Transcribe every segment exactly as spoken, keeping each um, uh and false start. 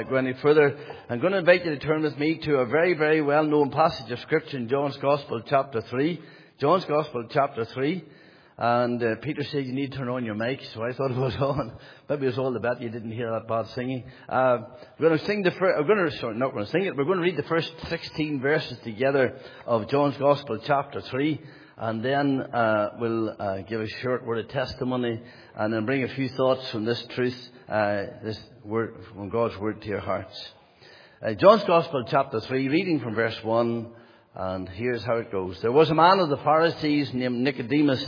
Go any further, I'm going to invite you to turn with me to a very, very well-known passage of Scripture in John's Gospel, chapter three. John's Gospel, chapter three. And uh, Peter said you need to turn on your mic, so I thought it was on. Maybe it was all the better you didn't hear that bad singing. Uh, we're going to sing the first, we're going to, sorry, not going to sing it, we're going to read the first sixteen verses together of John's Gospel, chapter three. And then uh, we'll uh, give a short word of testimony and then bring a few thoughts from this truth, uh, this word, from God's word to your hearts. Uh, John's Gospel, chapter three, reading from verse one, and here's how it goes. There was a man of the Pharisees named Nicodemus,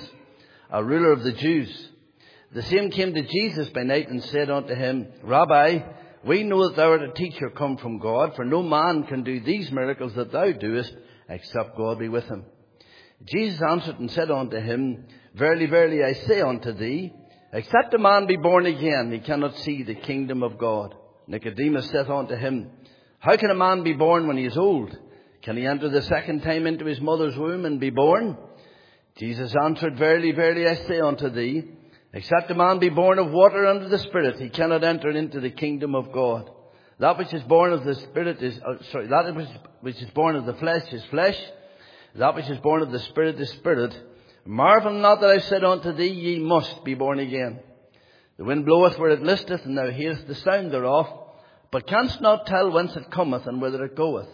a ruler of the Jews. The same came to Jesus by night and said unto him, Rabbi, we know that thou art a teacher come from God, for no man can do these miracles that thou doest, except God be with him. Jesus answered and said unto him, Verily, verily, I say unto thee, except a man be born again, he cannot see the kingdom of God. Nicodemus saith unto him, How can a man be born when he is old? Can he enter the second time into his mother's womb and be born? Jesus answered, Verily, verily, I say unto thee, except a man be born of water and of the Spirit, he cannot enter into the kingdom of God. That which is born of the Spirit is, uh, sorry, that which, which is born of the flesh is flesh. That which is born of the Spirit is spirit. Marvel not that I said unto thee, ye must be born again. The wind bloweth where it listeth, and thou hearest the sound thereof, but canst not tell whence it cometh and whither it goeth.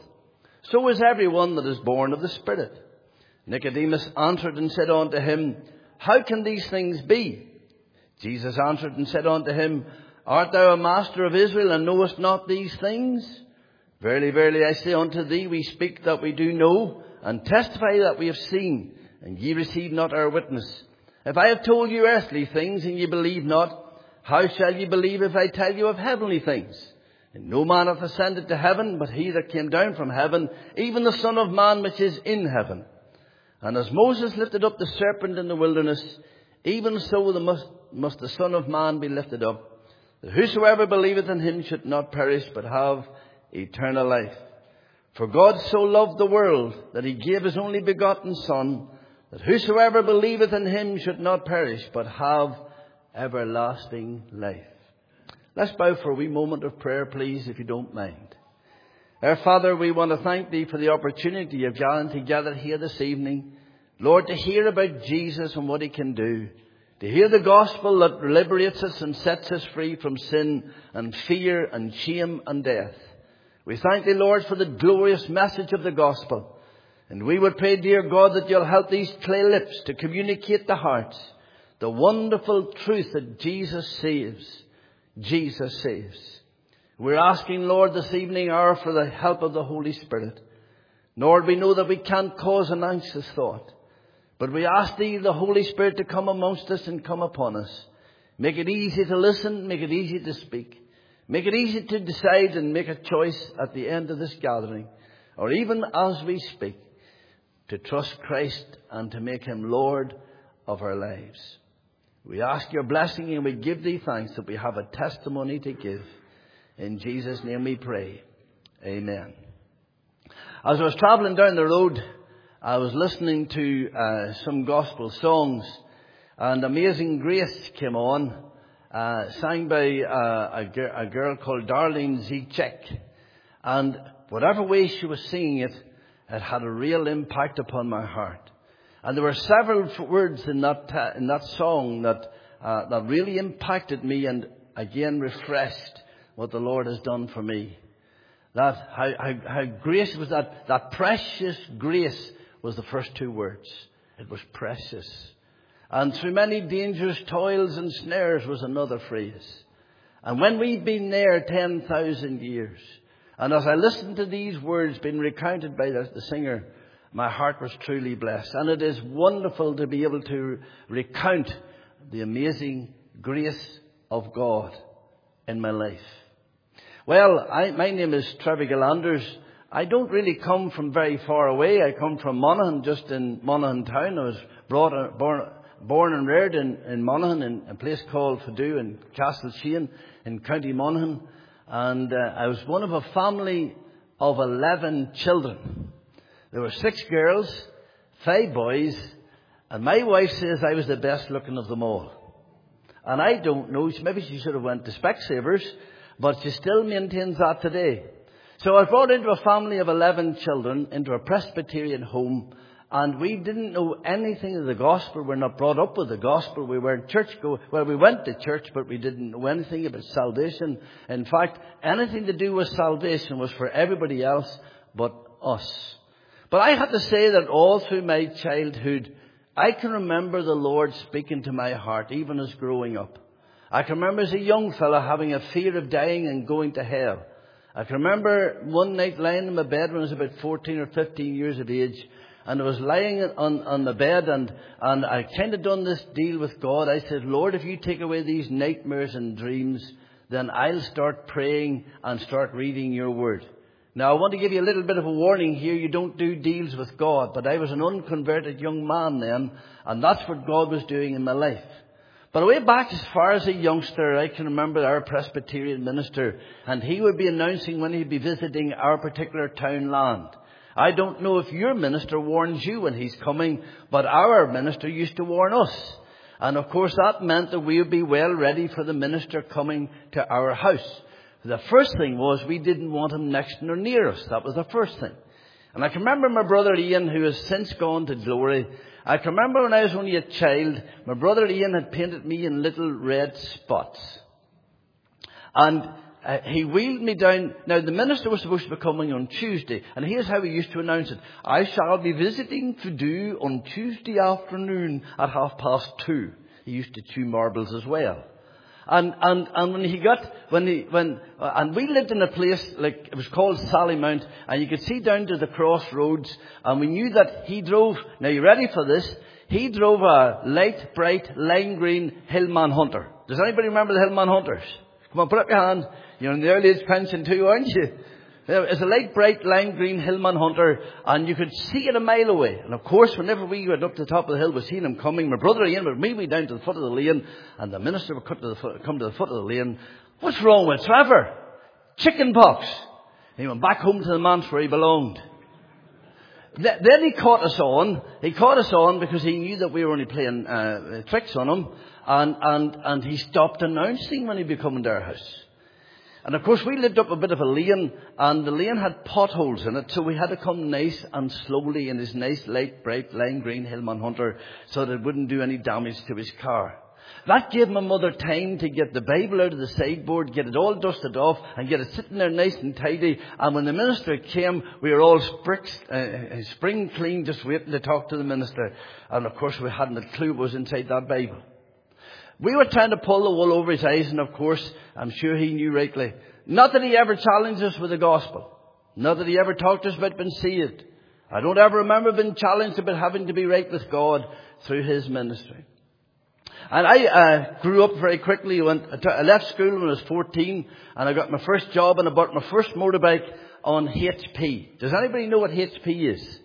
So is every one that is born of the Spirit. Nicodemus answered and said unto him, How can these things be? Jesus answered and said unto him, Art thou a master of Israel, and knowest not these things? Verily, verily, I say unto thee, we speak that we do know, and testify that we have seen, and ye receive not our witness. If I have told you earthly things, and ye believe not, how shall ye believe if I tell you of heavenly things? And no man hath ascended to heaven, but he that came down from heaven, even the Son of Man which is in heaven. And as Moses lifted up the serpent in the wilderness, even so the must, must the Son of Man be lifted up, that whosoever believeth in him should not perish, but have eternal life. For God so loved the world that he gave his only begotten Son, that whosoever believeth in him should not perish, but have everlasting life. Let's bow for a wee moment of prayer, please, if you don't mind. Our Father, we want to thank thee for the opportunity of gathering together here this evening. Lord, to hear about Jesus and what he can do. To hear the gospel that liberates us and sets us free from sin and fear and shame and death. We thank thee, Lord, for the glorious message of the gospel. And we would pray, dear God, that you'll help these clay lips to communicate the hearts, the wonderful truth that Jesus saves. Jesus saves. We're asking, Lord, this evening hour for the help of the Holy Spirit. Lord, we know that we can't cause an anxious thought, but we ask thee, the Holy Spirit, to come amongst us and come upon us. Make it easy to listen, make it easy to speak. Make it easy to decide and make a choice at the end of this gathering, or even as we speak, to trust Christ and to make him Lord of our lives. We ask your blessing and we give thee thanks that we have a testimony to give. In Jesus' name we pray. Amen. As I was travelling down the road, I was listening to uh, some gospel songs, and Amazing Grace came on. Uh, sang by uh, a, gir- a girl called Darlene Zechek. And whatever way she was singing it, it had a real impact upon my heart. And there were several f- words in that ta- in that song that uh, that really impacted me and again refreshed what the Lord has done for me. That how how, how grace was that that precious grace was the first two words. It was precious. And through many dangerous toils and snares was another phrase. And when we've been there ten thousand years, and as I listened to these words being recounted by the, the singer, my heart was truly blessed. And it is wonderful to be able to recount the amazing grace of God in my life. Well, I, my name is Trevor Gillanders. I don't really come from very far away. I come from Monaghan, just in Monaghan town. I was brought, born... Born and reared in, in Monaghan, in a place called Fadoo in Castleshane in County Monaghan. And uh, I was one of a family of eleven children. There were six girls, five boys, and my wife says I was the best looking of them all. And I don't know, maybe she should have went to Specsavers, But she still maintains that today. So I was brought into a family of eleven children, into a Presbyterian home, and we didn't know anything of the gospel. We're not brought up with the gospel. We weren't church go. Well, we went to church, but we didn't know anything about salvation. In fact, anything to do with salvation was for everybody else but us. But I have to say that all through my childhood, I can remember the Lord speaking to my heart, even as growing up. I can remember as a young fella having a fear of dying and going to hell. I can remember one night lying in my bed when I was about fourteen or fifteen years of age. And I was lying on, on the bed, and, and I kind of done this deal with God. I said, Lord, if you take away these nightmares and dreams, then I'll start praying and start reading your word. Now, I want to give you a little bit of a warning here. You don't do deals with God. But I was an unconverted young man then, and that's what God was doing in my life. But way back as far as a youngster, I can remember our Presbyterian minister, and he would be announcing when he'd be visiting our particular town land. I don't know if your minister warns you when he's coming, but our minister used to warn us. And of course that meant that we would be well ready for the minister coming to our house. The first thing was we didn't want him next nor near us. That was the first thing. And I can remember my brother Ian, who has since gone to glory. I can remember when I was only a child, my brother Ian had painted me in little red spots. And Uh, he wheeled me down. Now, the minister was supposed to be coming on Tuesday, and here's how he used to announce it. I shall be visiting Fudu on Tuesday afternoon at half past two. He used to chew marbles as well. And, and, and when he got, when he, when, uh, and we lived in a place, like, it was called Sallymount, and you could see down to the crossroads, and we knew that he drove, now you ready for this? He drove a light, bright, lime green Hillman Hunter. Does anybody remember the Hillman Hunters? Come on, put up your hand. You're in the early age pension too, aren't you? It's a light, bright, lime green Hillman Hunter, and you could see it a mile away. And of course, whenever we went up to the top of the hill, we seen him coming. My brother Ian would meet me down to the foot of the lane, and the minister would come to the foot, come to the foot of the lane. What's wrong with Trevor? Chicken pox. He went back home to the manse where he belonged. Then he caught us on. He caught us on because he knew that we were only playing uh, tricks on him. And, and, and he stopped announcing when he'd be coming to our house. And of course we lived up a bit of a lane, and the lane had potholes in it, so we had to come nice and slowly in his nice light, bright, lime green Hillman Hunter so that it wouldn't do any damage to his car. That gave my mother time to get the Bible out of the sideboard, get it all dusted off, and get it sitting there nice and tidy. And when the minister came, we were all spricks, uh, spring clean, just waiting to talk to the minister. And of course we hadn't a clue what was inside that Bible. We were trying to pull the wool over his eyes, and of course, I'm sure he knew rightly. Not that he ever challenged us with the gospel. Not that he ever talked to us about being saved. I don't ever remember being challenged about having to be right with God through his ministry. And I uh, grew up very quickly. Went, I left school when I was fourteen, and I got my first job, and I bought my first motorbike on H P. Does anybody know what H P is?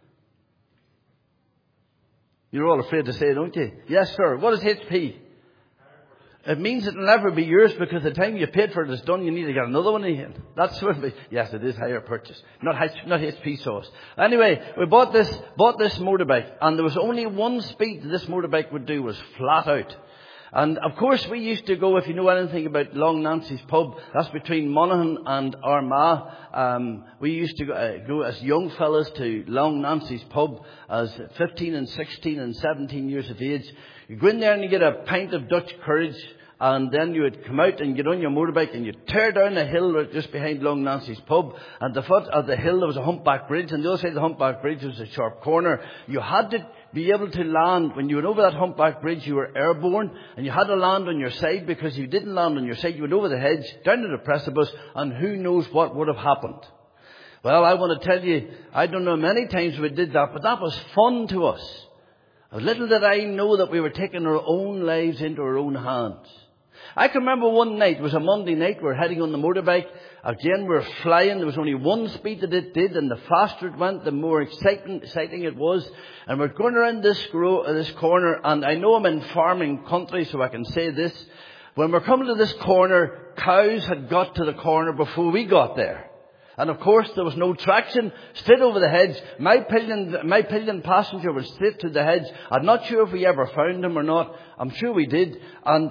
You're all afraid to say, don't you? Yes, sir. What is H P? It means it'll never be yours, because the time you paid for it is done, you need to get another one again. That's what it is. Yes, it is hire purchase. Not H, not H P sauce. Anyway, we bought this, bought this motorbike, and there was only one speed that this motorbike would do, was flat out. And of course we used to go, if you know anything about Long Nancy's pub, that's between Monaghan and Armagh. Um, we used to go, uh, go as young fellas to Long Nancy's pub as fifteen and sixteen and seventeen years of age. You go in there and you get a pint of Dutch courage, and then you would come out and get on your motorbike and you'd tear down a hill just behind Long Nancy's pub. At the foot of the hill there was a humpback bridge, and the other side of the humpback bridge was a sharp corner. You had to be able to land. When you went over that humpback bridge, you were airborne, and you had to land on your side, because if you didn't land on your side, you went over the hedge, down to the precipice, and who knows what would have happened. Well, I want to tell you, I don't know many times we did that, but that was fun to us. Little did I know that we were taking our own lives into our own hands. I can remember one night, it was a Monday night, we were heading on the motorbike. Again, we were flying. There was only one speed that it did, and the faster it went, the more exciting, exciting it was. And we're going around this, grow, uh, this corner, and I know I'm in farming country, so I can say this. When we're coming to this corner, cows had got to the corner before we got there. And of course, there was no traction, straight over the hedge. My pillion, my pillion passenger was straight to the hedge. I'm not sure if we ever found him or not. I'm sure we did. And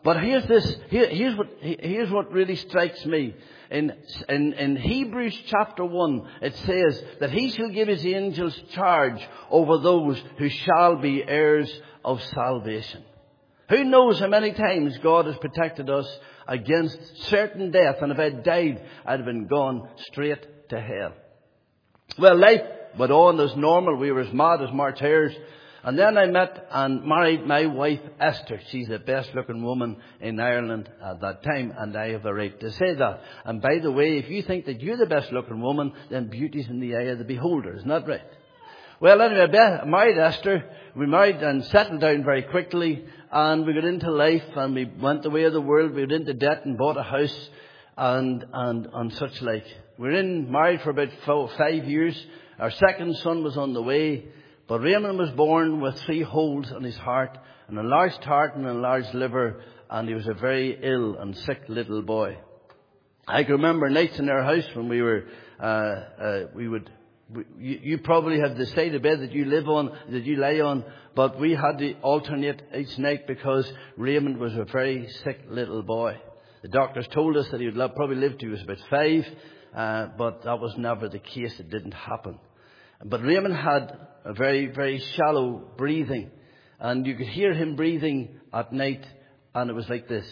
But here's this, here, here's what, here's what really strikes me. In, in, in Hebrews chapter one, it says that he shall give his angels charge over those who shall be heirs of salvation. Who knows how many times God has protected us against certain death, and if I died, I'd have been gone straight to hell. Well, life went on as normal. We were as mad as March hares. And then I met and married my wife Esther. She's the best looking woman in Ireland at that time, and I have a right to say that. And by the way, if you think that you're the best looking woman, then beauty's in the eye of the beholder. Isn't that right? Well, anyway, I married Esther. We married and settled down very quickly, and we got into life, and we went the way of the world. We got into debt and bought a house and and, and such like. We were in married for about four, five years. Our second son was on the way. But Raymond was born with three holes in his heart, an enlarged heart and an enlarged liver, and he was a very ill and sick little boy. I can remember nights in our house when we were, uh, uh, we would, we, you, you probably have the side of bed that you live on, that you lay on, but we had to alternate each night because Raymond was a very sick little boy. The doctors told us that he would probably live till he was about five, uh, but that was never the case. It didn't happen. But Raymond had a very, very shallow breathing. And you could hear him breathing at night. And it was like this.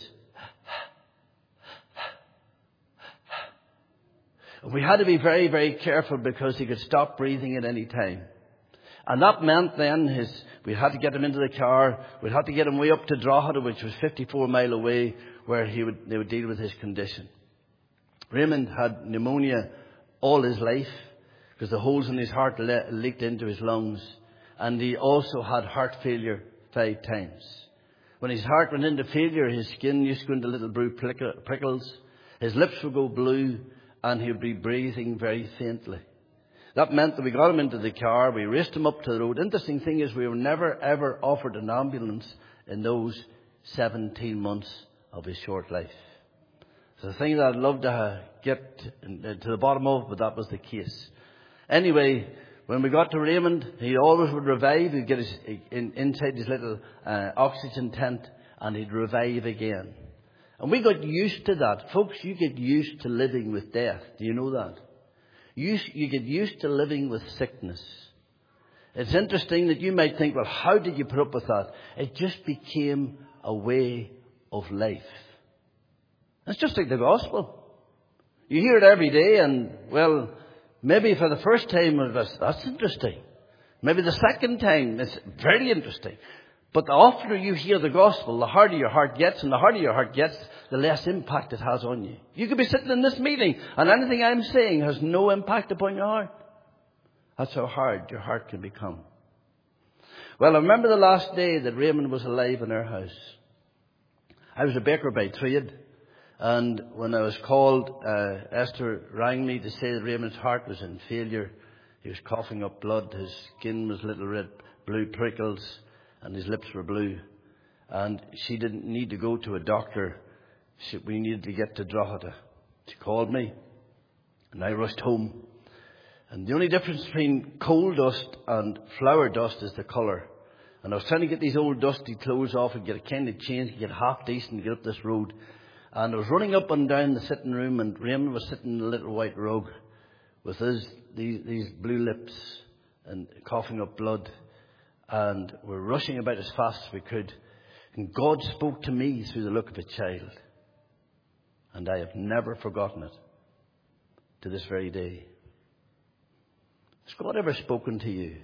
We had to be very, very careful because he could stop breathing at any time. And that meant then his, we had to get him into the car. We had to get him way up to Drogheda, which was fifty-four mile away, where he would, they would deal with his condition. Raymond had pneumonia all his life, because the holes in his heart le- leaked into his lungs. And he also had heart failure five times. When his heart went into failure, his skin used to go into little blue prickles. His lips would go blue, and he would be breathing very faintly. That meant that we got him into the car, we raced him up to the road. Interesting thing is we were never ever offered an ambulance in those seventeen months of his short life. It's a thing that I'd love to get to the bottom of, but that was the case. Anyway, when we got to Raymond, he always would revive. He'd get his, in, inside his little uh, oxygen tent, and he'd revive again. And we got used to that. Folks, you get used to living with death. Do you know that? You, you get used to living with sickness. It's interesting that you might think, well, how did you put up with that? It just became a way of life. It's just like the gospel. You hear it every day, and, well, maybe for the first time, that's interesting. Maybe the second time, it's very interesting. But the oftener you hear the gospel, the harder your heart gets. And the harder your heart gets, the less impact it has on you. You could be sitting in this meeting, and anything I'm saying has no impact upon your heart. That's how hard your heart can become. Well, I remember the last day that Raymond was alive in our house. I was a baker by trade. And when I was called, uh, Esther rang me to say that Raymond's heart was in failure. He was coughing up blood. His skin was little red, blue prickles, and his lips were blue. And she didn't need to go to a doctor. She, we needed to get to Drogheda. She called me, and I rushed home. And the only difference between coal dust and flour dust is the colour. And I was trying to get these old dusty clothes off and get a kind of change, get half decent to get up this road. And I was running up and down the sitting room, and Raymond was sitting in a little white rug with his, these, these blue lips and coughing up blood. And we're rushing about as fast as we could. And God spoke to me through the look of a child. And I have never forgotten it to this very day. Has God ever spoken to you?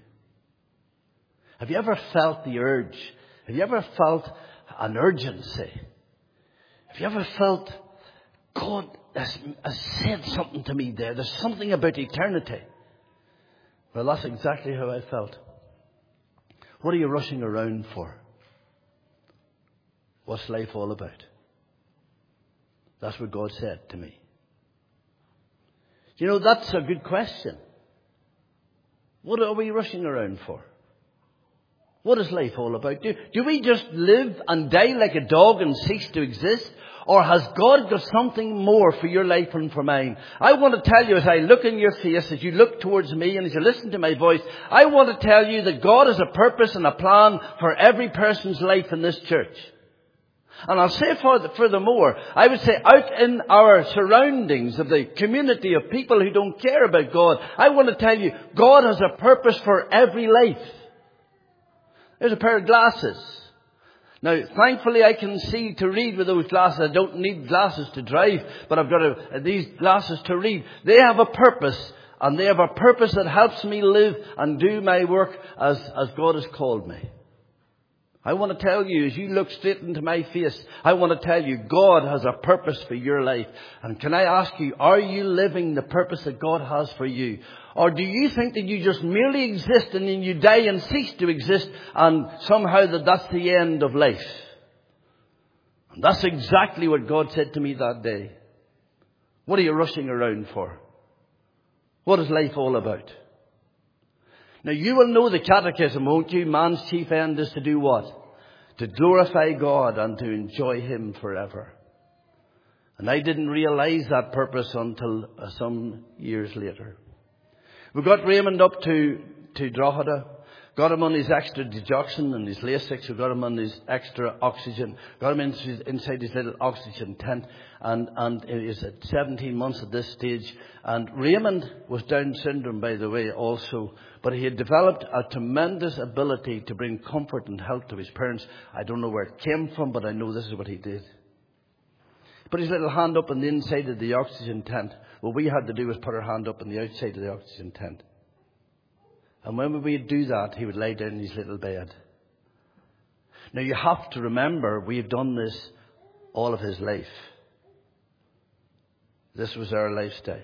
Have you ever felt the urge? Have you ever felt an urgency? Have you ever felt God has, has said something to me there? There's something about eternity. Well, that's exactly how I felt. What are you rushing around for? What's life all about? That's what God said to me. You know, that's a good question. What are we rushing around for? What is life all about? Do, do we just live and die like a dog and cease to exist? Or has God got something more for your life and for mine? I want to tell you, as I look in your face, as you look towards me and as you listen to my voice, I want to tell you that God has a purpose and a plan for every person's life in this church. And I'll say further, furthermore, I would say out in our surroundings of the community of people who don't care about God, I want to tell you, God has a purpose for every life. There's a pair of glasses. Now, thankfully, I can see to read with those glasses. I don't need glasses to drive, but I've got a, these glasses to read. They have a purpose, and they have a purpose that helps me live and do my work as, as God has called me. I want to tell you, as you look straight into my face, I want to tell you, God has a purpose for your life. And can I ask you, are you living the purpose that God has for you? Or do you think that you just merely exist and then you die and cease to exist, and somehow that that's the end of life? And that's exactly what God said to me that day. What are you rushing around for? What is life all about? Now, you will know the catechism, won't you? Man's chief end is to do what? To glorify God and to enjoy Him forever. And I didn't realize that purpose until uh, some years later. We got Raymond up to, to Drogheda. Got him on his extra digoxin and his Lasix. We got him on his extra oxygen. Got him in, inside his little oxygen tent. And, and he was at seventeen months at this stage. And Raymond was Down syndrome, by the way, also. But he had developed a tremendous ability to bring comfort and help to his parents. I don't know where it came from, but I know this is what he did. He put his little hand up on the inside of the oxygen tent. What we had to do was put our hand up on the outside of the oxygen tent. And when we would do that, he would lie down in his little bed. Now, you have to remember, we've done this all of his life. This was our lifestyle.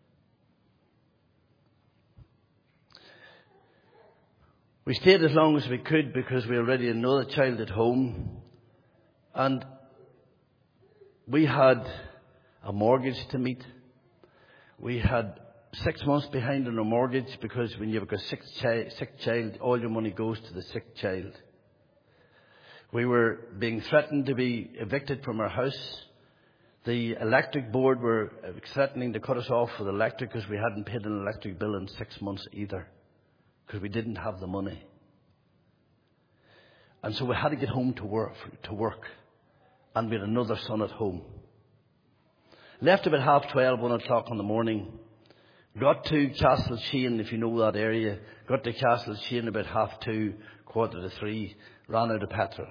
We stayed as long as we could because we already had another child at home. And we had a mortgage to meet. We had six months behind on a mortgage because when you've got a sick, chi- sick child, all your money goes to the sick child. We were being threatened to be evicted from our house. The electric board were threatening to cut us off with electric because we hadn't paid an electric bill in six months either, because we didn't have the money. And so we had to get home to work, to work. And we had another son at home. Left about half twelve, one o'clock in the morning. Got to Castlesheen, if you know that area. Got to Castlesheen about half two, quarter to three. Ran out of petrol.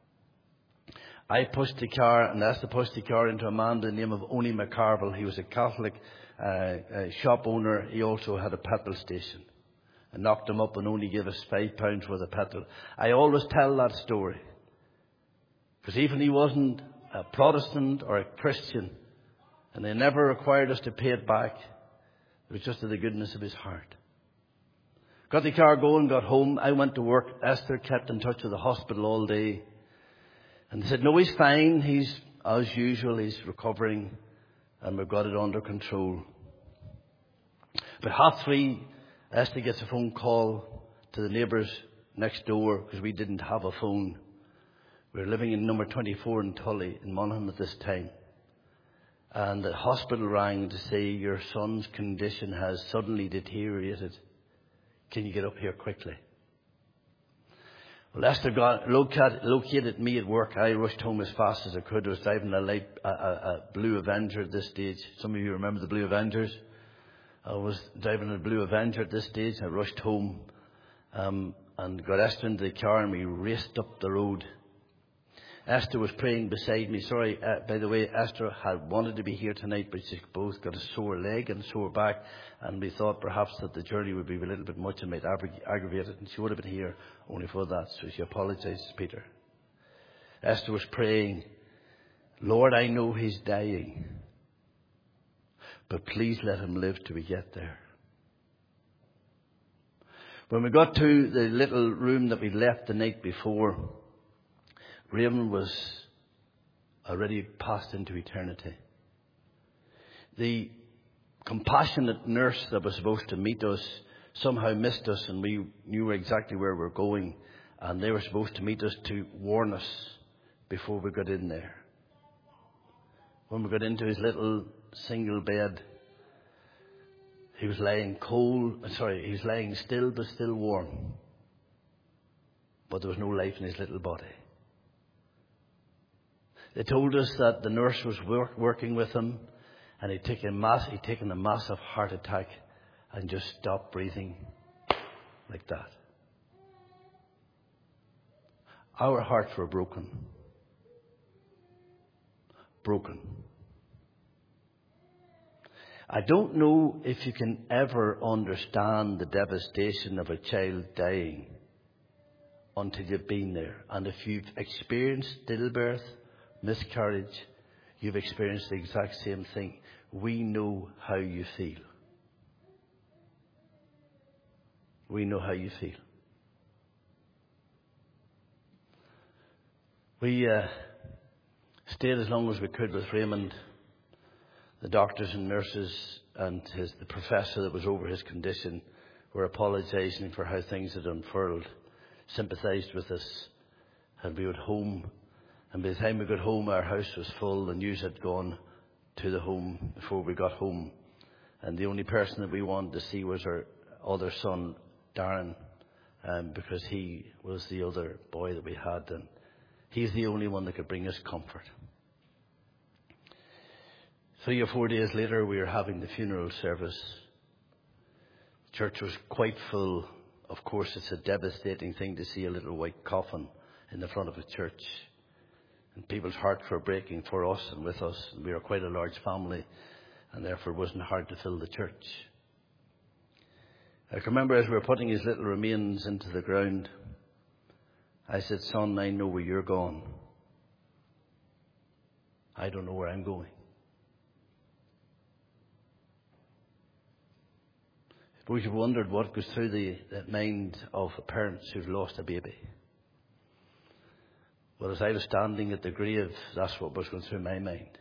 I pushed the car and asked to push the car into a man by the name of Oni McCarville. He was a Catholic uh, uh, shop owner. He also had a petrol station. I knocked him up and only gave us five pounds worth of petrol. I always tell that story. Because even he wasn't a Protestant or a Christian, and they never required us to pay it back. It was just to the goodness of his heart. Got the car going, got home. I went to work. Esther kept in touch with the hospital all day. And they said, no, he's fine. He's, as usual, he's recovering. And we've got it under control. But half three, Esther gets a phone call to the neighbours next door because we didn't have a phone. We were living in number twenty-four in Tully in Monaghan at this time. And the hospital rang to say your son's condition has suddenly deteriorated. Can you get up here quickly? Well, Esther got located, located me at work. I rushed home as fast as I could. I was driving a, light, a, a, a Blue Avenger at this stage. Some of you remember the Blue Avengers. I was driving a Blue Avenger at this stage. I rushed home um, and got Esther into the car, and we raced up the road. Esther was praying beside me. Sorry, uh, by the way, Esther had wanted to be here tonight, but she both got a sore leg and a sore back, and we thought perhaps that the journey would be a little bit much and might aggra- aggravate it, and she would have been here only for that, so she apologized to Peter. Esther was praying, Lord, I know he's dying, but please let him live till we get there. When we got to the little room that we left the night before, Raymond was already passed into eternity. The compassionate nurse that was supposed to meet us somehow missed us, and we knew exactly where we were going, and they were supposed to meet us to warn us before we got in there. When we got into his little single bed, he was lying cold, sorry, he was lying still but still warm. But there was no life in his little body. They told us that the nurse was work, working with him, and he'd taken, a mass, he'd taken a massive heart attack and just stopped breathing like that. Our hearts were broken. Broken. I don't know if you can ever understand the devastation of a child dying until you've been there. And if you've experienced stillbirth, miscarriage, you've experienced the exact same thing. We know how you feel. We know how you feel. We uh, stayed as long as we could with Raymond. The doctors and nurses and his, the professor that was over his condition were apologising for how things had unfurled, sympathised with us, and we went home. And by the time we got home, our house was full. The news had gone to the home before we got home. And the only person that we wanted to see was our other son, Darren, um, because he was the other boy that we had. And he's the only one that could bring us comfort. Three or four days later, we were having the funeral service. Church was quite full. Of course, it's a devastating thing to see a little white coffin in the front of a church. And people's hearts were breaking for us and with us. And we were quite a large family, and therefore it wasn't hard to fill the church. I can remember as we were putting his little remains into the ground, I said, "Son, I know where you're going. I don't know where I'm going." I suppose you've wondered what goes through the, the mind of parents who've lost a baby. Well, as I was standing at the grave, that's what was going through my mind.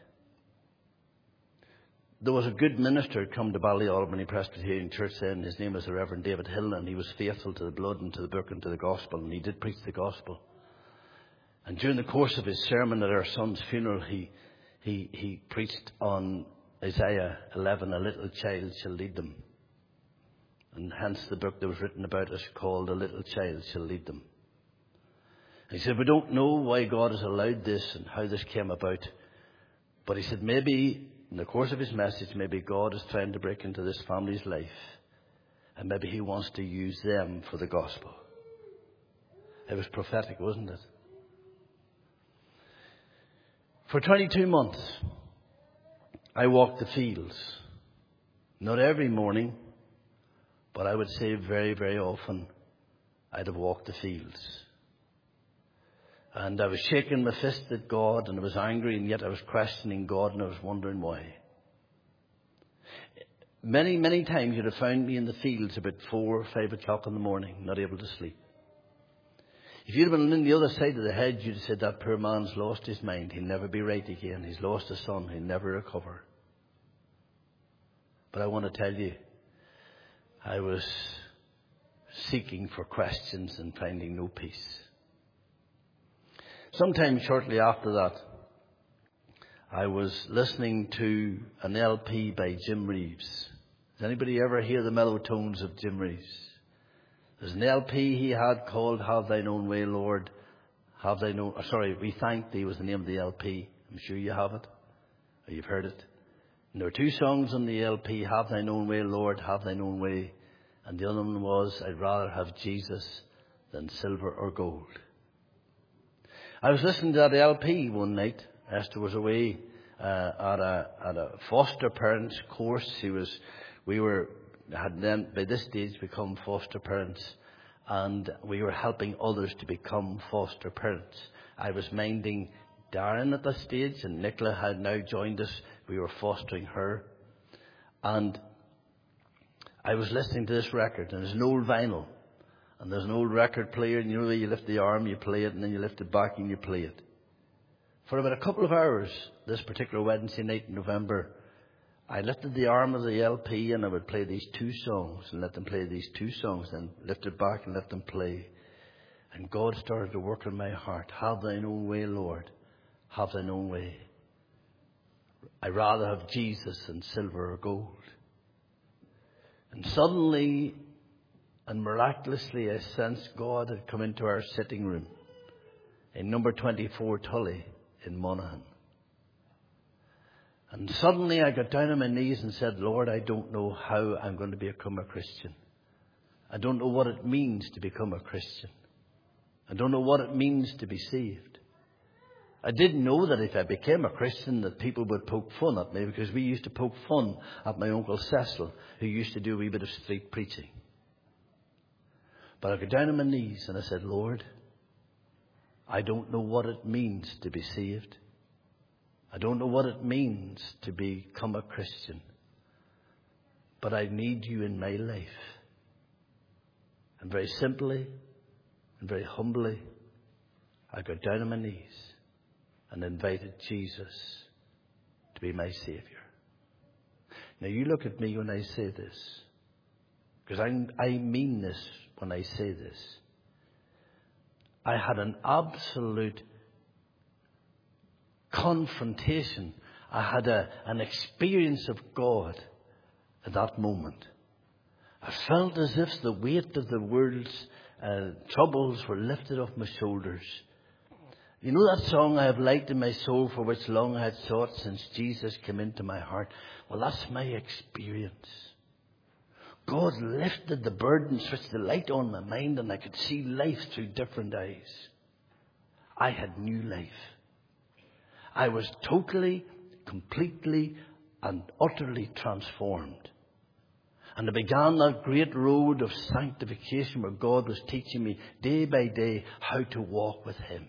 There was a good minister come to Ballyoalbany Presbyterian Church then. His name was the Reverend David Hill, and he was faithful to the blood and to the book and to the gospel, and he did preach the gospel. And during the course of his sermon at our son's funeral, he he he preached on Isaiah eleven, "A little child shall lead them." And hence the book that was written about us called "A Little Child Shall Lead Them." And he said, we don't know why God has allowed this and how this came about. But he said, maybe in the course of his message, maybe God is trying to break into this family's life. And maybe he wants to use them for the gospel. It was prophetic, wasn't it? For twenty-two months, I walked the fields. Not every morning, but I would say very, very often I'd have walked the fields. And I was shaking my fist at God, and I was angry, and yet I was questioning God, and I was wondering why. Many, many times you'd have found me in the fields about four or five o'clock in the morning, not able to sleep. If you'd have been on the other side of the hedge, you'd have said, that poor man's lost his mind. He'll never be right again. He's lost a son. He'll never recover. But I want to tell you, I was seeking for questions and finding no peace. Sometime shortly after that, I was listening to an L P by Jim Reeves. Does anybody ever hear the mellow tones of Jim Reeves? There's an L P he had called "Have Thine Own Way, Lord." Have Thine Own... Oh, sorry, "We Thank Thee" was the name of the L P. I'm sure you have it, or you've heard it. And there were two songs on the L P, "Have Thine Own Way, Lord, Have Thine Own Way." And the other one was, "I'd rather have Jesus than silver or gold." I was listening to that L P one night. Esther was away uh, at a at a foster parents course. She was, we were had then by this stage become foster parents, and we were helping others to become foster parents. I was minding Darren at that stage, and Nicola had now joined us. We were fostering her, and I was listening to this record, and it's an old vinyl. And there's an old record player, and you know, you lift the arm, you play it, and then you lift it back and you play it. For about a couple of hours, this particular Wednesday night in November, I lifted the arm of the L P, and I would play these two songs, and let them play these two songs, then lift it back and let them play. And God started to work in my heart. Have Thine Own Way, Lord. Have Thine Own Way. I'd rather have Jesus than silver or gold. And suddenly and miraculously, I sensed God had come into our sitting room in number twenty-four Tully in Monaghan. And suddenly I got down on my knees and said, Lord, I don't know how I'm going to become a Christian. I don't know what it means to become a Christian. I don't know what it means to be saved. I didn't know that if I became a Christian that people would poke fun at me, because we used to poke fun at my Uncle Cecil, who used to do a wee bit of street preaching. But I got down on my knees and I said, Lord, I don't know what it means to be saved. I don't know what it means to become a Christian. But I need you in my life. And very simply and very humbly, I got down on my knees and invited Jesus to be my Saviour. Now you look at me when I say this, because I, I mean this when I say this. I had an absolute confrontation. I had a, an experience of God at that moment. I felt as if the weight of the world's uh, troubles were lifted off my shoulders. You know that song, I have light in my soul for which long I had sought since Jesus came into my heart? Well, that's my experience. God lifted the burden, switched the light on my mind, and I could see life through different eyes. I had new life. I was totally, completely, and utterly transformed. And I began that great road of sanctification where God was teaching me day by day how to walk with Him.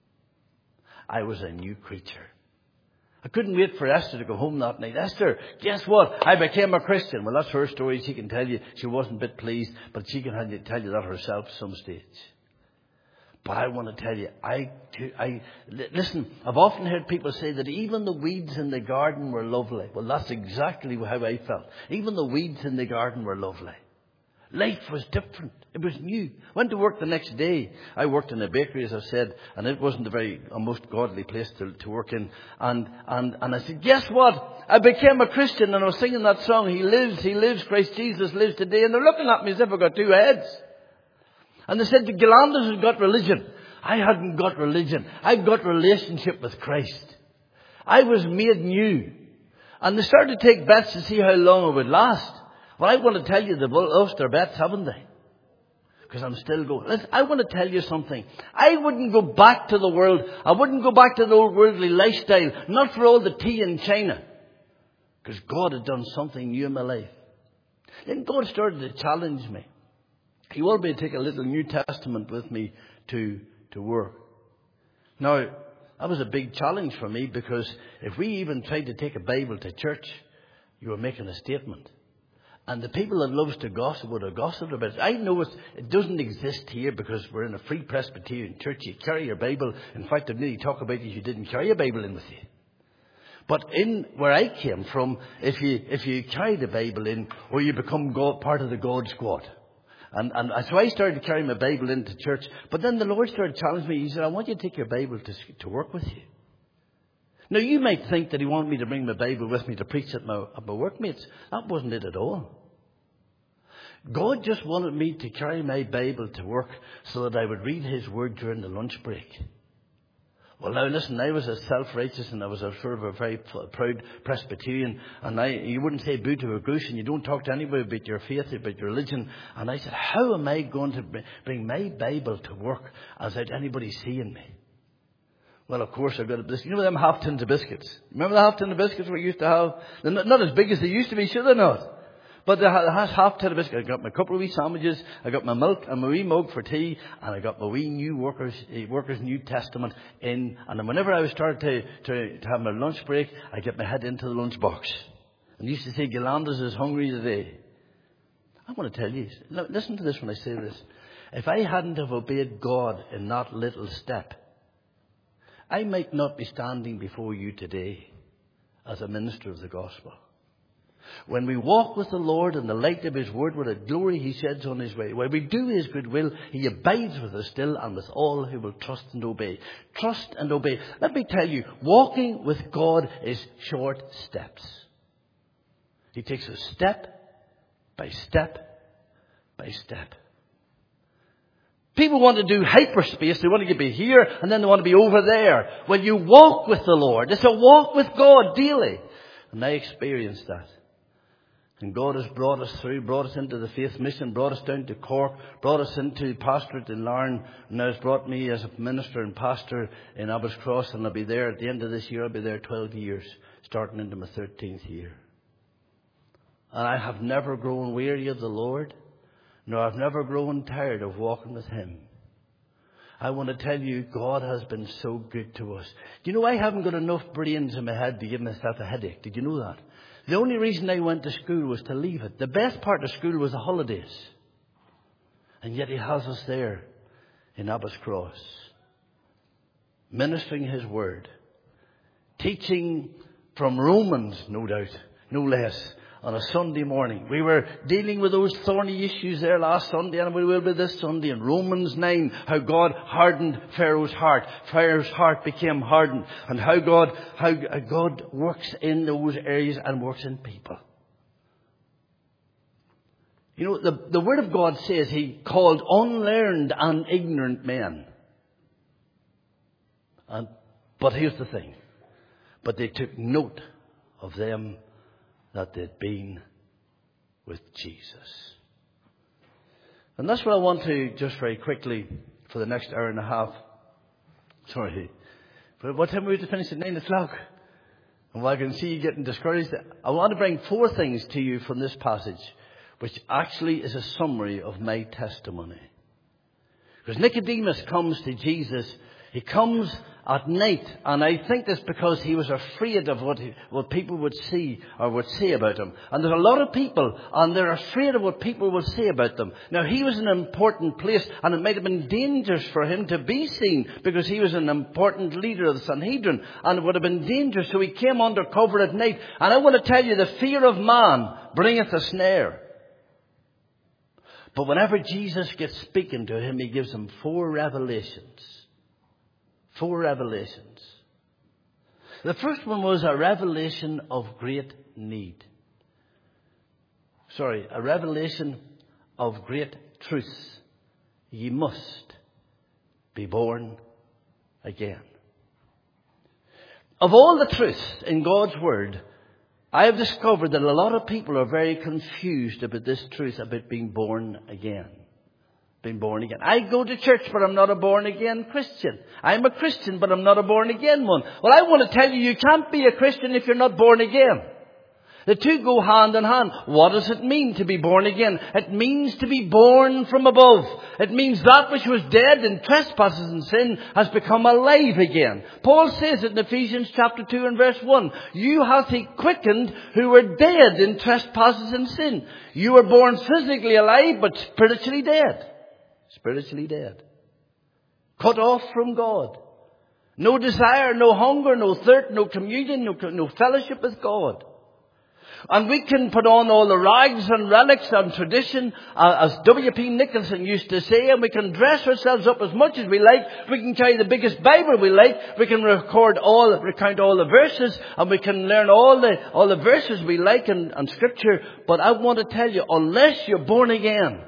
I was a new creature. I couldn't wait for Esther to go home that night. Esther, guess what? I became a Christian. Well, that's her story. She can tell you she wasn't a bit pleased, but she can tell you that herself at some stage. But I want to tell you, I, I, listen, I've often heard people say that even the weeds in the garden were lovely. Well, that's exactly how I felt. Even the weeds in the garden were lovely. Life was different. It was new. Went to work the next day. I worked in a bakery, as I said, and it wasn't a very, a most godly place to, to work in. And, and, and I said, guess what? I became a Christian, and I was singing that song, He lives, He lives, Christ Jesus lives today. And they're looking at me as if I got two heads. And they said, the Galanders had got religion. I hadn't got religion. I'd got relationship with Christ. I was made new. And they started to take bets to see how long it would last. Well, I want to tell you, they've lost their bets, haven't they? Because I'm still going. Listen, I want to tell you something. I wouldn't go back to the world. I wouldn't go back to the old worldly lifestyle. Not for all the tea in China. Because God had done something new in my life. Then God started to challenge me. He wanted me to take a little New Testament with me to, to work. Now, that was a big challenge for me, because if we even tried to take a Bible to church, you were making a statement. And the people that loves to gossip would have gossiped about it. I know it, it doesn't exist here because we're in a free Presbyterian church. You carry your Bible. In fact, they'd nearly talk about it if you didn't carry your Bible in with you. But in where I came from, if you if you carry the Bible in, or you become God, part of the God squad. And, and so I started carrying my Bible into church. But then the Lord started challenging me. He said, I want you to take your Bible to, to work with you. Now, you might think that He wanted me to bring my Bible with me to preach at my, at my workmates. That wasn't it at all. God just wanted me to carry my Bible to work so that I would read His Word during the lunch break. Well, now listen, I was a self-righteous and I was a sort of a very proud Presbyterian, and I, you wouldn't say boo to a goose, and you don't talk to anybody about your faith, about your religion. And I said, how am I going to bring my Bible to work without anybody seeing me? Well, of course, I've got a biscuit. You know them half tins of biscuits? Remember the half tin of biscuits we used to have? They're not, not as big as they used to be, sure they're not. But the half tin of biscuits. I got my couple of wee sandwiches, I got my milk and my wee mug for tea, and I got my wee new workers, workers New Testament in. And then whenever I was started to, to, to have my lunch break, I get my head into the lunch box. And used to say, Galanders is hungry today. I want to tell you, listen to this when I say this. If I hadn't have obeyed God in that little step, I might not be standing before you today as a minister of the gospel. When we walk with the Lord in the light of His Word, with the glory He sheds on His way, when we do His good will, He abides with us still and with all who will trust and obey. Trust and obey. Let me tell you, walking with God is short steps. He takes us step by step by step. People want to do hyperspace. They want to be here and then they want to be over there. Well, you walk with the Lord. It's a walk with God daily. And I experienced that. And God has brought us through, brought us into the faith mission, brought us down to Cork, brought us into pastorate in Larne, and now has brought me as a minister and pastor in Abbot's Cross, and I'll be there at the end of this year. I'll be there twelve years, starting into my thirteenth year. And I have never grown weary of the Lord, nor I've never grown tired of walking with Him. I want to tell you, God has been so good to us. Do you know I haven't got enough brains in my head to give myself a headache? Did you know that? The only reason I went to school was to leave it. The best part of school was the holidays. And yet He has us there in Abbot's Cross, ministering His Word, teaching from Romans, no doubt, no less, on a Sunday morning. We were dealing with those thorny issues there last Sunday, and we will be this Sunday in Romans nine, how God hardened Pharaoh's heart. Pharaoh's heart became hardened, and how God, how God works in those areas and works in people. You know, the, the Word of God says He called unlearned and ignorant men. And, but here's the thing. But they took note of them that they'd been with Jesus. And that's what I want to just very quickly for the next hour and a half. Sorry. But what time are we to finish at nine o'clock? And while I can see you getting discouraged, I want to bring four things to you from this passage, which actually is a summary of my testimony. Because Nicodemus comes to Jesus. He comes at night, and I think that's because he was afraid of what he, what people would see or would say about him. And there's a lot of people, and they're afraid of what people will say about them. Now, he was in an important place, and it might have been dangerous for him to be seen because he was an important leader of the Sanhedrin, and it would have been dangerous. So he came under cover at night. And I want to tell you, the fear of man bringeth a snare. But whenever Jesus gets speaking to him, He gives him four revelations. Four revelations. The first one was a revelation of great need. Sorry, a revelation of great truth. Ye must be born again. Of all the truth in God's Word, I have discovered that a lot of people are very confused about this truth about being born again. Being born again. I go to church, but I'm not a born again Christian. I'm a Christian, but I'm not a born again one. Well, I want to tell you, you can't be a Christian if you're not born again. The two go hand in hand. What does it mean to be born again? It means to be born from above. It means that which was dead in trespasses and sin has become alive again. Paul says it in Ephesians chapter two and verse one. You hath He quickened who were dead in trespasses and sin. You were born physically alive, but spiritually dead. Spiritually dead. Cut off from God. No desire, no hunger, no thirst, no communion, no, no fellowship with God. And we can put on all the rags and relics and tradition, uh, as W P Nicholson used to say, and we can dress ourselves up as much as we like. We can carry the biggest Bible we like. We can record all, recount all the verses, and we can learn all the all the verses we like in, in Scripture. But I want to tell you, unless you're born again,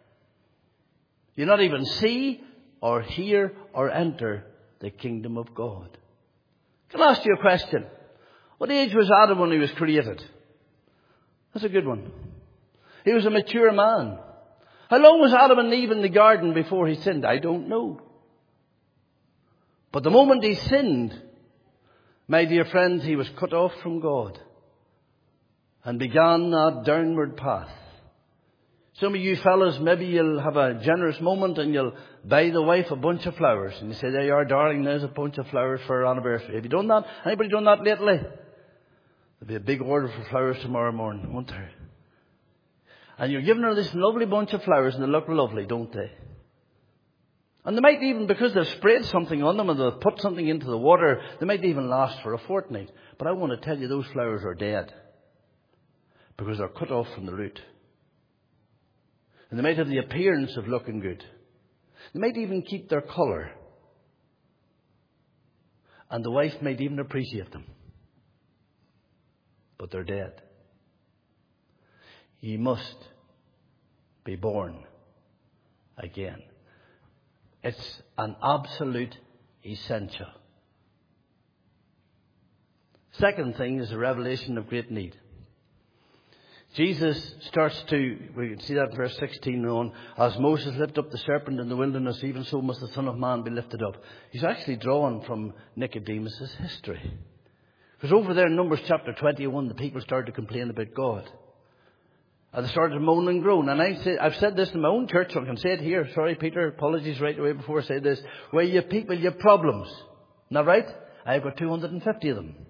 you not even see or hear or enter the kingdom of God. Can I ask you a question? What age was Adam when he was created? That's a good one. He was a mature man. How long was Adam and Eve in the garden before he sinned? I don't know. But the moment he sinned, my dear friends, he was cut off from God and began that downward path. Some of you fellas, maybe you'll have a generous moment and you'll buy the wife a bunch of flowers. And you say, there you are, darling, there's a bunch of flowers for her anniversary. Have you done that? Anybody done that lately? There'll be a big order for flowers tomorrow morning, won't there? And you're giving her this lovely bunch of flowers and they look lovely, don't they? And they might even, because they've sprayed something on them and they've put something into the water, they might even last for a fortnight. But I want to tell you, those flowers are dead. Because they're cut off from the root. And they might have the appearance of looking good. They might even keep their colour. And the wife might even appreciate them. But they're dead. Ye must be born again. It's an absolute essential. Second thing is a revelation of great need. Jesus starts to, we can see that in verse sixteen on, as Moses lifted up the serpent in the wilderness, even so must the Son of Man be lifted up. He's actually drawn from Nicodemus' history. Because over there in Numbers chapter twenty-one, the people started to complain about God. And they started to moan and groan. And I say, I've said this in my own church, so I can say it here. Sorry, Peter, apologies right away before I say this. Where you people, you have problems. Isn't that right? I've got two hundred fifty of them.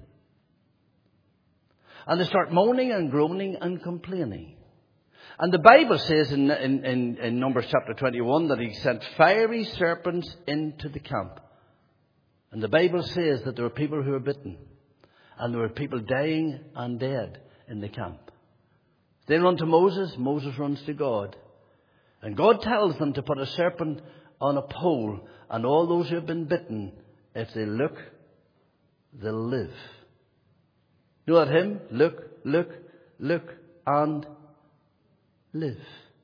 And they start moaning and groaning and complaining. And the Bible says in, in, in, in Numbers chapter twenty-one that he sent fiery serpents into the camp. And the Bible says that there were people who were bitten. And there were people dying and dead in the camp. They run to Moses. Moses runs to God. And God tells them to put a serpent on a pole. And all those who have been bitten, if they look, they'll live. You know that hymn? Look, look, look, and live.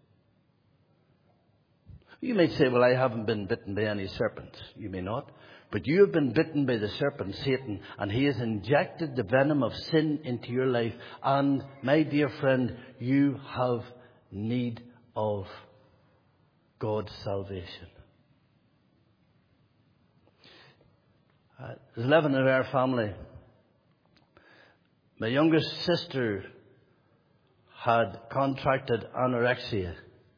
You may say, well, I haven't been bitten by any serpents. You may not. But you have been bitten by the serpent, Satan, and he has injected the venom of sin into your life. And, my dear friend, you have need of God's salvation. Uh, there's eleven in our family. My youngest sister had contracted anorexia.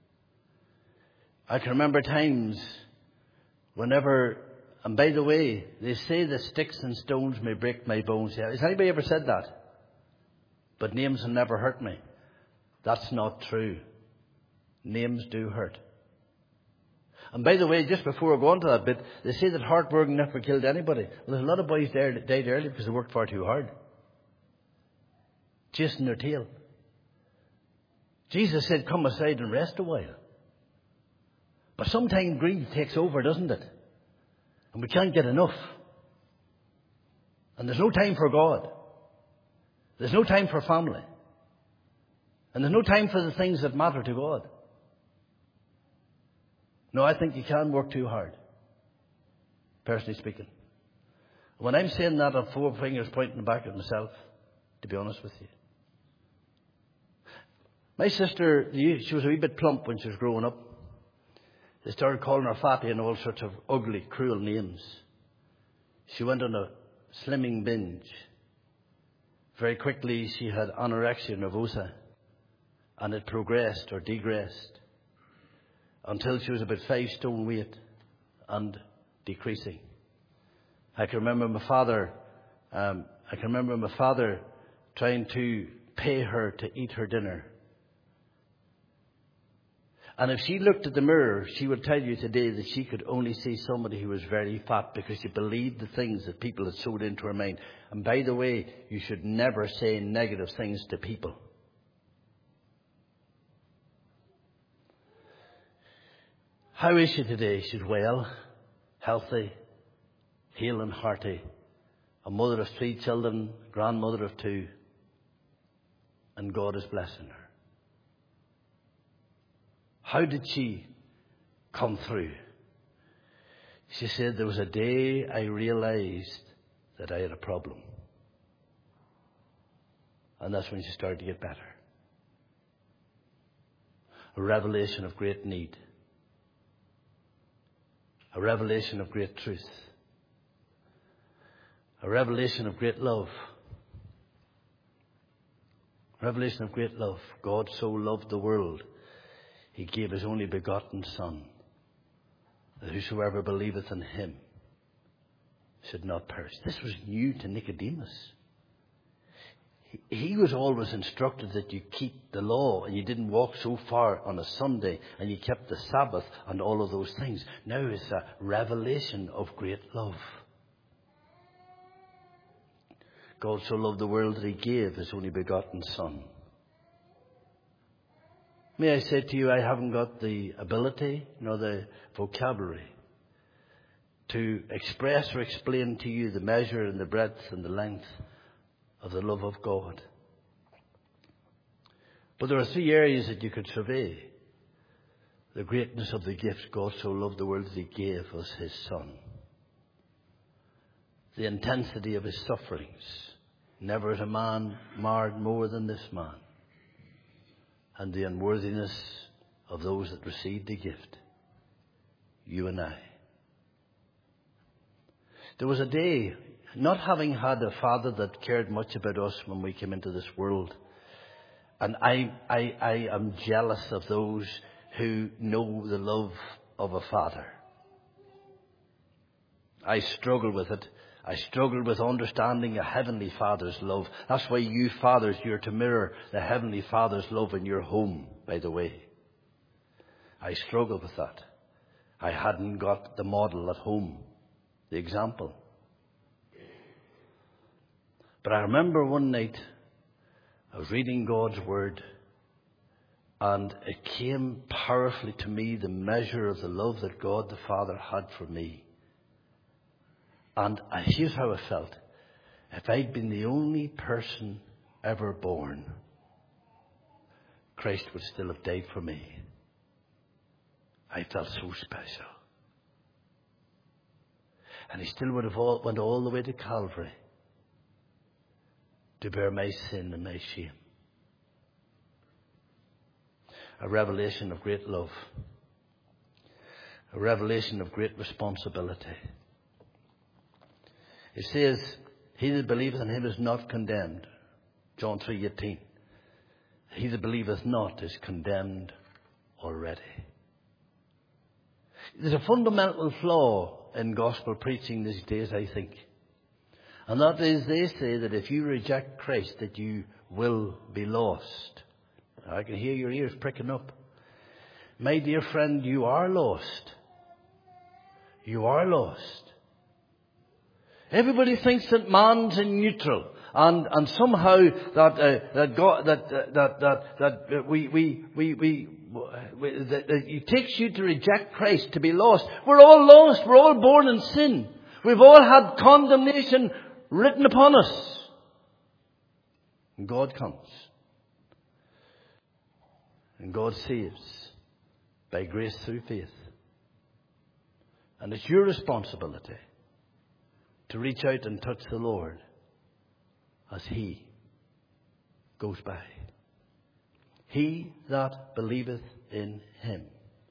I can remember times whenever, and by the way, they say that sticks and stones may break my bones. Has anybody ever said that? But names have never hurt me. That's not true. Names do hurt. And by the way, just before I go on to that bit, they say that hard work never killed anybody. Well, there's a lot of boys there that died early because they worked far too hard. Chasing their tail. Jesus said, come aside and rest a while. But sometimes greed takes over, doesn't it? And we can't get enough. And there's no time for God. There's no time for family. And there's no time for the things that matter to God. No, I think you can work too hard. Personally speaking. When I'm saying that, I'm four fingers pointing back at myself, to be honest with you. My sister, she was a wee bit plump when she was growing up. They started calling her fatty and all sorts of ugly, cruel names. She went on a slimming binge. Very quickly she had anorexia nervosa, and it progressed or degressed until she was about five stone weight and decreasing. I can remember my father, um, I can remember my father trying to pay her to eat her dinner. And if she looked at the mirror, she would tell you today that she could only see somebody who was very fat because she believed the things that people had sowed into her mind. And by the way, you should never say negative things to people. How is she today? She's well, healthy, hale and hearty, a mother of three children, grandmother of two, and God is blessing her. How did she come through? She said, there was a day I realized that I had a problem. And that's when she started to get better. A revelation of great need. A revelation of great truth. A revelation of great love. A revelation of great love. God so loved the world, He gave His only begotten Son, that whosoever believeth in Him should not perish. This was new to Nicodemus. He, he was always instructed that you keep the law and you didn't walk so far on a Sunday and you kept the Sabbath and all of those things. Now it's a revelation of great love. God so loved the world that He gave His only begotten Son. May I say to you, I haven't got the ability nor the vocabulary to express or explain to you the measure and the breadth and the length of the love of God. But there are three areas that you could survey. the greatness of the gift. God so loved the world that he gave us his Son. The intensity of his sufferings. Never has a man marred more than this man. And the unworthiness of those that received the gift. You and I. There was a day, not having had a father that cared much about us when we came into this world. And I, I, I am jealous of those who know the love of a father. I struggle with it. I struggle with understanding a heavenly father's love. That's why you fathers, you're to mirror the heavenly father's love in your home, by the way. I struggle with that. I hadn't got the model at home, the example. But I remember one night I was reading God's Word, and it came powerfully to me, the measure of the love that God the Father had for me. And here's how I felt. If I'd been the only person ever born, Christ would still have died for me. I felt so special. And he still would have all, went all the way to Calvary to bear my sin and my shame. A revelation of great love. A revelation of great responsibility. It says, he that believeth in him is not condemned. John three eighteen. He that believeth not is condemned already. There's a fundamental flaw in gospel preaching these days, I think. And that is, they say that if you reject Christ, that you will be lost. I can hear your ears pricking up. My dear friend, you are lost. You are lost. Everybody thinks that man's in neutral, and and somehow that uh, that God that uh, that that that we we we we, we that, that it takes you to reject Christ to be lost. We're all lost. We're all born in sin. We've all had condemnation written upon us. And God comes, and God saves by grace through faith, and it's your responsibility to reach out and touch the Lord as he goes by. He that believeth in him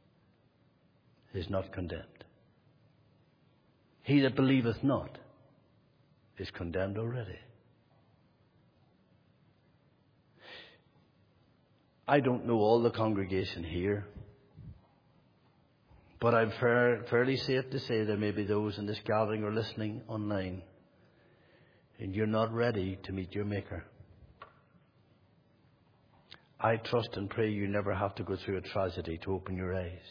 is not condemned. He that believeth not is condemned already. I don't know all the congregation here, but I'm fair, fairly safe to say there may be those in this gathering or listening online, and you're not ready to meet your Maker. I trust and pray you never have to go through a tragedy to open your eyes.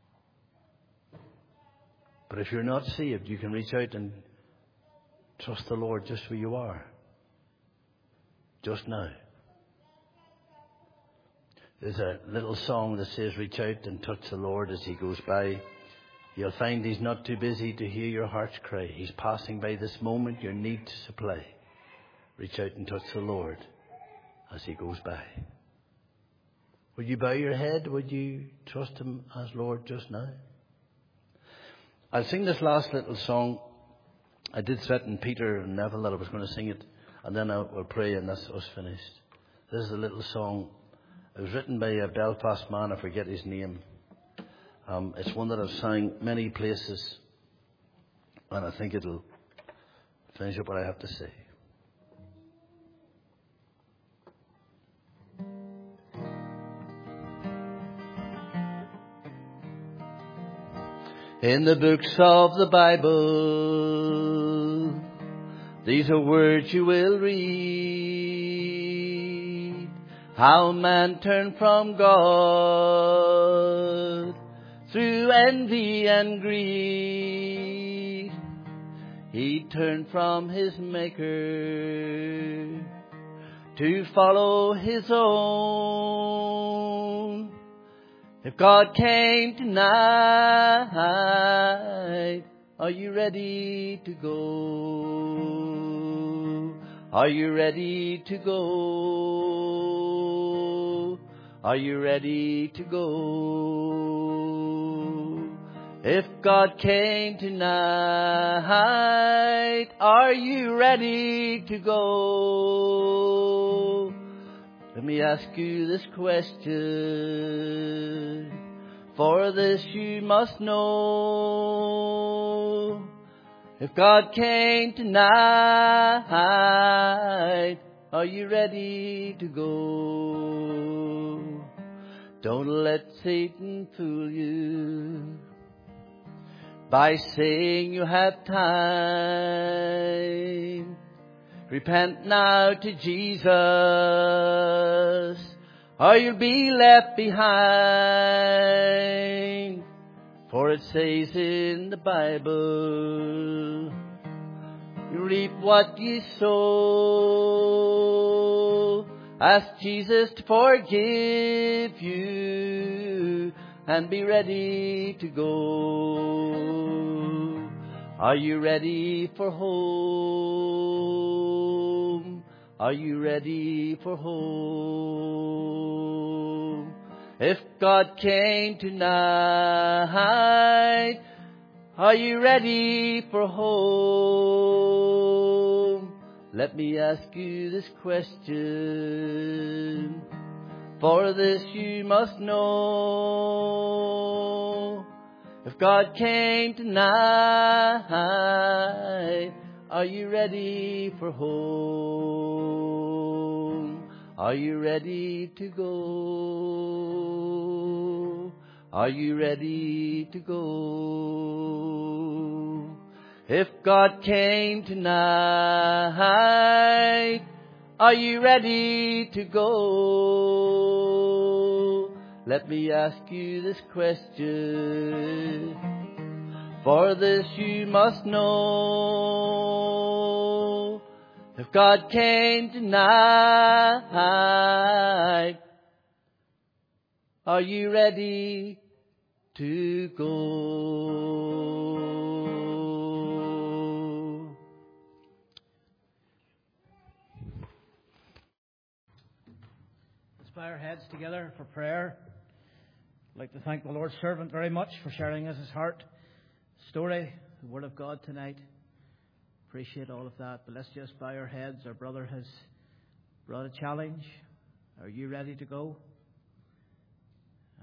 But if you're not saved, you can reach out and trust the Lord just where you are, just now. There's a little song that says, reach out and touch the Lord as he goes by. You'll find he's not too busy to hear your heart's cry. He's passing by this moment, your need to supply. Reach out and touch the Lord as he goes by. Would you bow your head? Would you trust him as Lord just now? I'll sing this last little song. I did threaten Peter and Neville that I was going to sing it, and then I will pray and that's us finished. This is a little song. It was written by a Belfast man, I forget his name. Um, it's one that I've sang many places, and I think it'll finish up what I have to say. In the books of the Bible, these are words you will read. How man turned from God through envy and greed. He turned from his Maker to follow his own. If God came tonight, are you ready to go? Are you ready to go? Are you ready to go? If God came tonight, are you ready to go? Let me ask you this question, for this you must know. If God came tonight, are you ready to go? Don't let Satan fool you by saying you have time. Repent now to Jesus, or you'll be left behind. For it says in the Bible, you reap what you sow. Ask Jesus to forgive you and be ready to go. Are you ready for home? Are you ready for home? If God came tonight, are you ready for home? Let me ask you this question, for this you must know. If God came tonight, are you ready for home? Are you ready to go? Are you ready to go? If God came tonight, are you ready to go? Let me ask you this question, for this you must know. If God came tonight, are you ready to go? Let's bow our heads together for prayer. I'd like to thank the Lord's servant very much for sharing us his heart story, the Word of God tonight. Appreciate all of that. But let's just bow our heads. Our brother has brought a challenge. Are you ready to go?